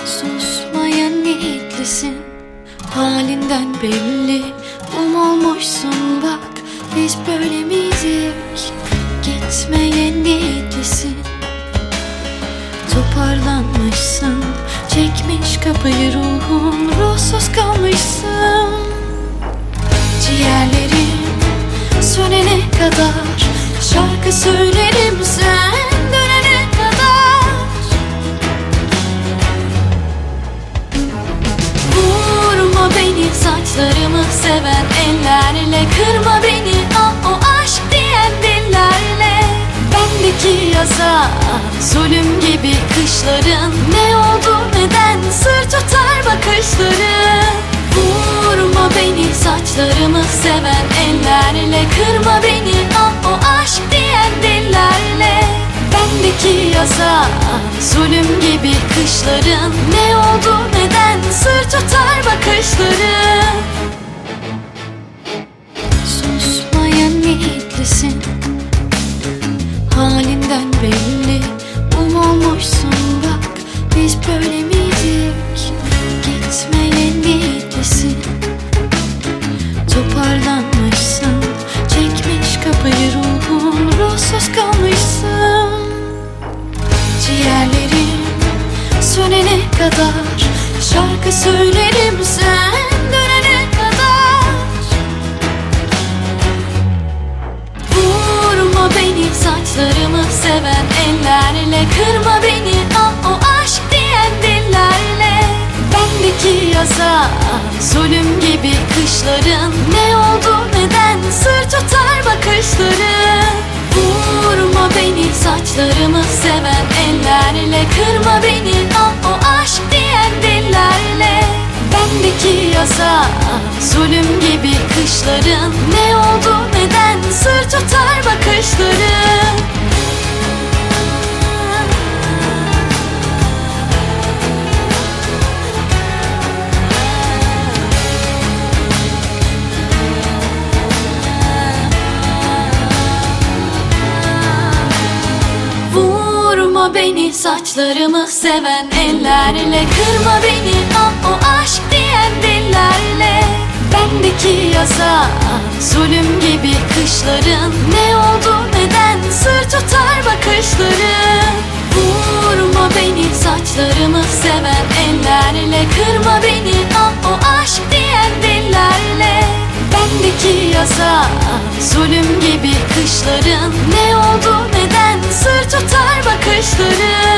Susmaya niyetlisin, halinden belli. Olmuşsun bak, biz böyle miydik? Gitmeye niyetlisin, toparlanmışsın. Çekmiş kapıyı ruhun, ruhsuz kalmışsın. Ciğerlerim sönene kadar şarkı söylerim sen dönene kadar. Vurma beni, saçlarımı seven ellerle. Kırma beni, ah o aşk diyen dillerle. Bendeki yaza zulüm gibi kışların. Ne oldu, neden sır tutar bakışların? Vurma beni, saçlarımı seven ellerle. Kırma beni, ah o aşk diyen dillerle. Bendeki yaza zulüm gibi kışların. Ne oldu, neden sır tutar bakışların? Susmaya niyetlisin, halinden belli. Olmuşsun bak, biz böyle miydik? Gitmeye niyetlisin, toparlanmışsın. Çekmiş kapıyı ruhun, ruhsuz kalmışsın. Ciğerlerim sönene kadar şarkı söylerim sen dönene kadar. Vurma beni, saçlarımı seven ellerle. Kırma beni, ah o aşk diyen dillerle. Bendeki yaza zulüm gibi kışların. Ne oldu, neden sır tutar bakışların? Vurma beni, saçlarımı seven ellerle. Kırma beni, ah o aşk diyen dillerle. Bendeki yaza zulüm gibi kışların. Ne oldu, neden sır tutar bakışların? Vurma beni, saçlarımı seven ellerle. Kırma beni, ah o aşk diyen dillerle. Bendeki yaza zulüm gibi kışların. Ne oldu, neden sır tutar bakışların? Vurma beni, saçlarımı seven ellerle. Kırma beni, ah o aşk diyen dillerle. Bendeki yaza zulüm gibi kışların. Ne oldu, neden sır tutar bakışların?